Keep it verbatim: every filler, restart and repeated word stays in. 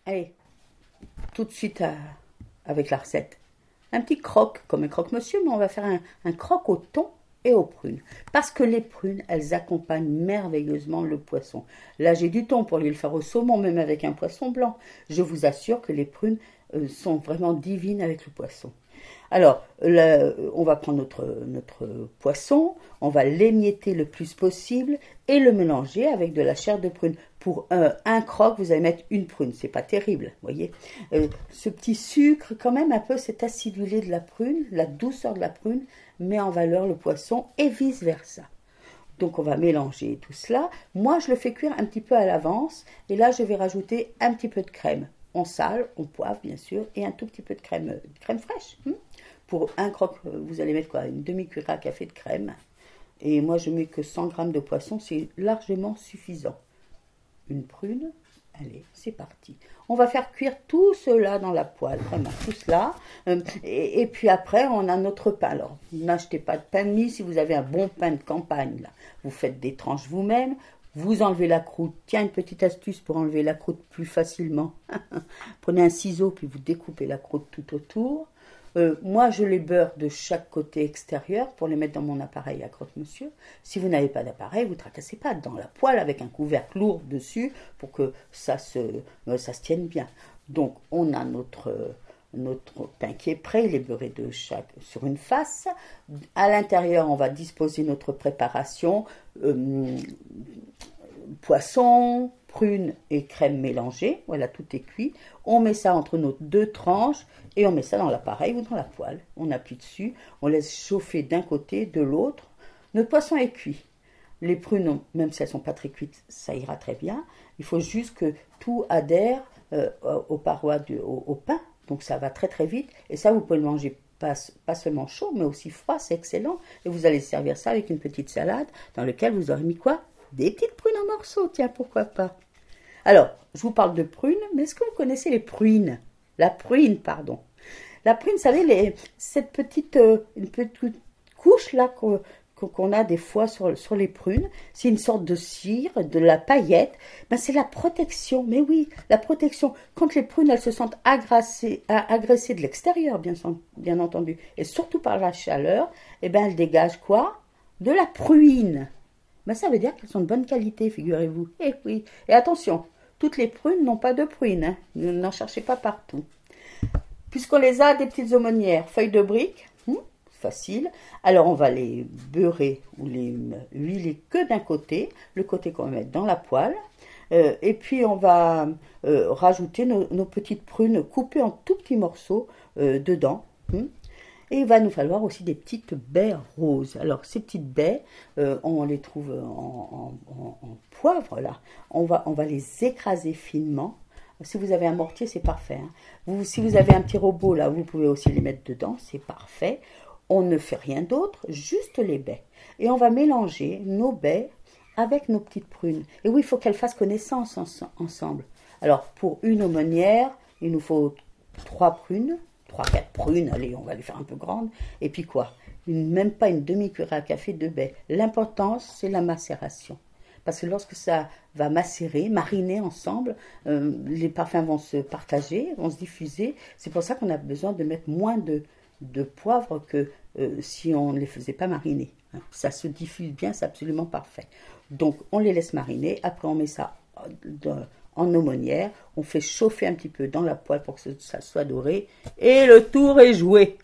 Allez, tout de suite à- avec la recette. Un petit croque, comme un croque-monsieur, mais on va faire un, un croque au thon et aux prunes. Parce que les prunes, elles accompagnent merveilleusement le poisson. Là, j'ai du thon pour lui le faire au saumon, même avec un poisson blanc. Je vous assure que les prunes euh, sont vraiment divines avec le poisson. Alors, là, on va prendre notre, notre poisson, on va l'émietter le plus possible et le mélanger avec de la chair de prune. Pour un, un croque, vous allez mettre une prune, c'est pas terrible, vous voyez. Euh, ce petit sucre, quand même un peu cet acidulé de la prune, la douceur de la prune, met en valeur le poisson et vice versa. Donc on va mélanger tout cela. Moi, je le fais cuire un petit peu à l'avance et là, je vais rajouter un petit peu de crème. On sale, on poivre bien sûr et un tout petit peu de crème, de crème fraîche. Hein. Pour un croque, vous allez mettre quoi? Une demi-cuillère à café de crème. Et moi, je mets que cent grammes de poisson, c'est largement suffisant. Une prune, allez, c'est parti. On va faire cuire tout cela dans la poêle, vraiment, tout cela. Et, et puis après, on a notre pain. Alors, n'achetez pas de pain de mie si vous avez un bon pain de campagne. Là. Vous faites des tranches vous-même. Vous enlevez la croûte. Tiens, une petite astuce pour enlever la croûte plus facilement. Prenez un ciseau, puis vous découpez la croûte tout autour. Euh, moi, je les beurre de chaque côté extérieur pour les mettre dans mon appareil à croque-monsieur. Si vous n'avez pas d'appareil, vous ne tracassez pas dans la poêle avec un couvercle lourd dessus pour que ça se, euh, ça se tienne bien. Donc, on a notre, euh, notre pain qui est prêt, il est beurré de chaque, sur une face. À l'intérieur, on va disposer notre préparation. Euh, poisson, prunes et crème mélangée. Voilà, tout est cuit. On met ça entre nos deux tranches et on met ça dans l'appareil ou dans la poêle. On appuie dessus, on laisse chauffer d'un côté, de l'autre. Notre poisson est cuit. Les prunes, même si elles ne sont pas très cuites, ça ira très bien. Il faut juste que tout adhère euh, aux parois, du, au, au pain. Donc ça va très très vite. Et ça, vous pouvez le manger pas, pas seulement chaud, mais aussi froid. C'est excellent. Et vous allez servir ça avec une petite salade dans laquelle vous aurez mis quoi? Des petites prunes en morceaux, tiens, pourquoi pas. Alors, je vous parle de prunes, mais est-ce que vous connaissez les pruines? La pruine, pardon. La prune, vous savez, les, cette petite, euh, une petite couche-là qu'on, qu'on a des fois sur, sur les prunes, c'est une sorte de cire, de la paillette. Ben, c'est la protection, mais oui, la protection. Quand les prunes, elles se sentent agressées, agressées de l'extérieur, bien, bien entendu, et surtout par la chaleur, eh ben, elles dégagent quoi? De la pruine. Ben, ça veut dire qu'elles sont de bonne qualité, figurez-vous. Eh oui. Et attention, toutes les prunes n'ont pas de prunes. Hein. N'en cherchez pas partout. Puisqu'on les a des petites aumônières, feuilles de briques, hum, facile. Alors on va les beurrer ou les huiler que d'un côté, le côté qu'on va mettre dans la poêle. Euh, et puis on va euh, rajouter nos, nos petites prunes coupées en tout petits morceaux euh, dedans. Hum. Et il va nous falloir aussi des petites baies roses. Alors, ces petites baies, euh, on les trouve en, en, en, en poivre, là. On va, on va les écraser finement. Si vous avez un mortier, c'est parfait. Hein. Vous, si vous avez un petit robot, là, vous pouvez aussi les mettre dedans. C'est parfait. On ne fait rien d'autre, juste les baies. Et on va mélanger nos baies avec nos petites prunes. Et oui, il faut qu'elles fassent connaissance en, ensemble. Alors, pour une aumônière, il nous faut trois prunes. Trois, quatre prunes, allez, on va les faire un peu grandes. Et puis quoi? Une, même pas une demi-cuillère à café de baies. L'important, c'est la macération. Parce que lorsque ça va macérer, mariner ensemble, euh, les parfums vont se partager, vont se diffuser. C'est pour ça qu'on a besoin de mettre moins de, de poivre que euh, si on ne les faisait pas mariner. Ça se diffuse bien, c'est absolument parfait. Donc, on les laisse mariner. Après, on met ça dans, en aumônière, on fait chauffer un petit peu dans la poêle pour que ça soit doré, et le tour est joué.